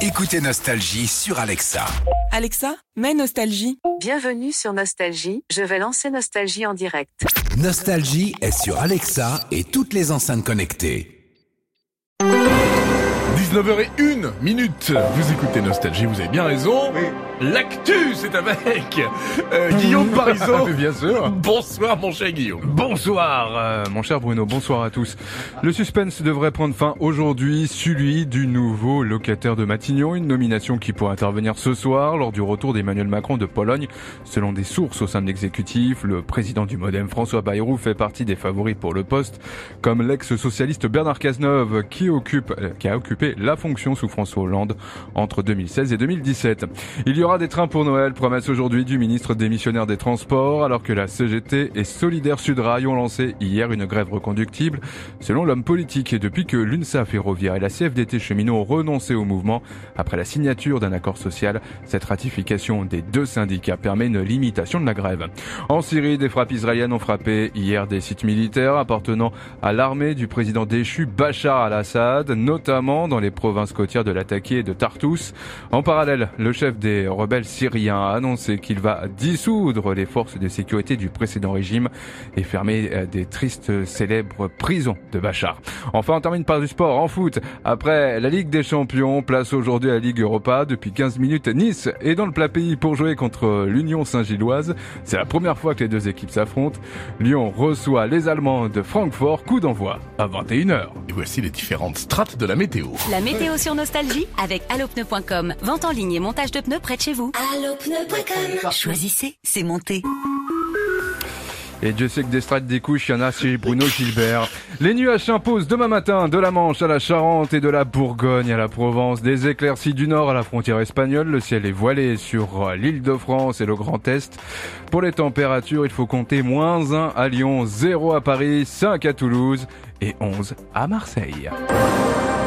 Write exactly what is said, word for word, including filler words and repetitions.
Écoutez Nostalgie sur Alexa. Alexa, mets Nostalgie. Bienvenue sur Nostalgie, je vais lancer Nostalgie en direct. Nostalgie est sur Alexa et toutes les enceintes connectées. dix-neuf heures zéro une minute. Vous écoutez Nostalgie, vous avez bien raison. Oui. L'actu, c'est avec euh, Guillaume Parisot. Bien sûr. Bonsoir mon cher Guillaume. Bonsoir euh, mon cher Bruno, bonsoir à tous. Le suspense devrait prendre fin aujourd'hui, celui du nouveau locataire de Matignon, une nomination qui pourrait intervenir ce soir lors du retour d'Emmanuel Macron de Pologne. Selon des sources au sein de l'exécutif, le président du Modem, François Bayrou, fait partie des favoris pour le poste, comme l'ex-socialiste Bernard Cazeneuve qui occupe, qui a occupé la fonction sous François Hollande entre deux mille seize et deux mille dix-sept. Il y aura des trains pour Noël, promesse aujourd'hui du ministre démissionnaire des Transports, alors que la C G T et Solidaire Sudrail ont lancé hier une grève reconductible. Selon l'homme politique, et depuis que l'UNSA Ferroviaire et la C F D T Cheminots ont renoncé au mouvement après la signature d'un accord social, cette ratification des deux syndicats permet une limitation de la grève. En Syrie, des frappes israéliennes ont frappé hier des sites militaires appartenant à l'armée du président déchu Bachar al-Assad, notamment dans les provinces côtières de Latakia et de Tartous. En parallèle, le chef des rebelles syriens a annoncé qu'il va dissoudre les forces de sécurité du précédent régime et fermer des tristes célèbres prisons de Bachar. Enfin, on termine par du sport en foot. Après la Ligue des Champions, place aujourd'hui à la Ligue Europa. Depuis quinze minutes, Nice est dans le plat pays pour jouer contre l'Union Saint-Gilloise. C'est la première fois que les deux équipes s'affrontent. Lyon reçoit les Allemands de Francfort. Coup d'envoi à vingt et une heures. Et voici les différentes strates de la météo. La météo sur Nostalgie avec allopneu point com. Vente en ligne et montage de pneus près de chez vous. allopneu point com. Choisissez, c'est monté. Et Dieu sait que des strates des couches, il y en a chez Bruno Gilbert. Les nuages s'imposent demain matin, de la Manche à la Charente et de la Bourgogne à la Provence. Des éclaircies du nord à la frontière espagnole. Le ciel est voilé sur l'île de France et le Grand Est. Pour les températures, il faut compter moins un à Lyon, zéro à Paris, cinq à Toulouse et onze à Marseille.